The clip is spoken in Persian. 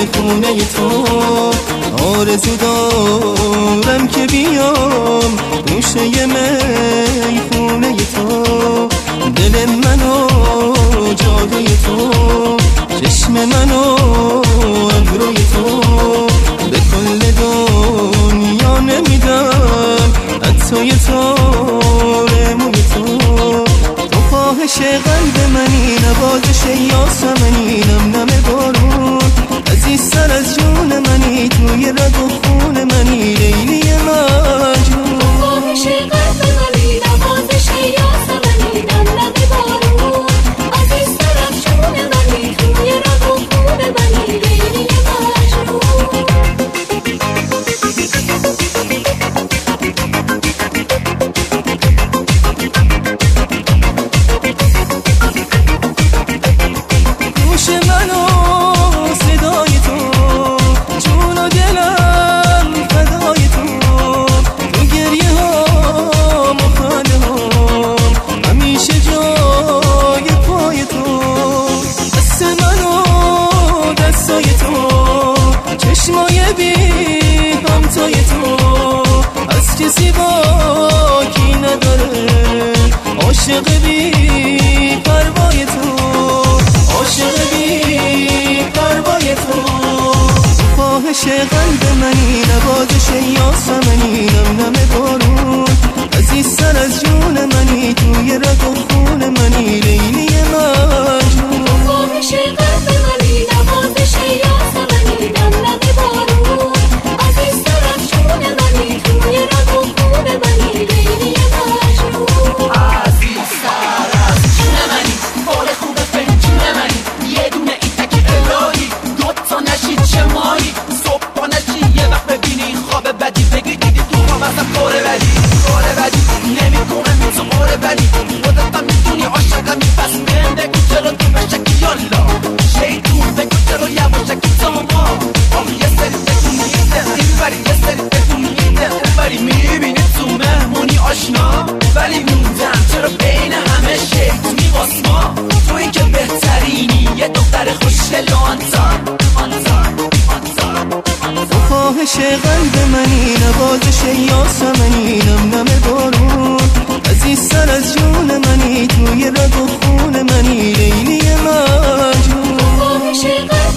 خونه تو. آرزو دارم که بیام گوشه میخونه تو. دل منو جادوی تو، چشم منو ابروی تو. به کل دنیا نمیدم حتی تار موی تو. تو خواهش قلب منی، نوازش یاسمنی، نم نم بارون عزیزتر از جون منی. توی رگ و خون منی لیلی مجنون. تو خواهش قلب منی، نوازش یاسمنی، نم نم بارون عزیزتر از جون منی. توی رگ و خون منی لیلی مجنون. گوش منو صدای تو، جون و دلم فدای تو. تو گریه ها مخاله ها همیشه جای پای تو. دست منو دستای تو، چشمای بی همتای تو. از کسی باکی نداره عاشق بی پروای تو. عاشق بی پروای تو. خواهش قلب منی، نوازش یاسمنی، نم نم بارون عزیزتر از جون منی. توی رگ و خون منی لیلی مجنون. تو خواهش قلب منی، نوازش یاسمنی، نم نم بارون عزیزتر از جون منی. توی رگ و خون منی لیلی مجنون. عزیزتر از جون منی، بال خوب فنجون منی. یه دونه این تک الهی، دوتا نشید چه مایی. صبح نشی یه وقت ببینی خواب بدی، بگی دیدی تو خواب ازم کاره بدی. کاره بدی نمی کنم این تو قاره بدی. خودت هم میدونی عاشقمی، پس بهم بگو چرا تو بشکی یالا. شیطون بگو چرا یواشکی تاما. آخ یه سری بگو میده این بری، یه سری بگو میده اون بری. میبینی تو مهمونی آشنا، ولی موندم چرا بین همه شیطونی واس ما. توی که بهترینی، یه دختر خوشگل آنتان. تو خواهش قلب منی، نوازش یاسمنی، نم نم بارون عزیزتر از جون منی. توی رگ و خون منی لیلی مجنون. تو خواهش قلب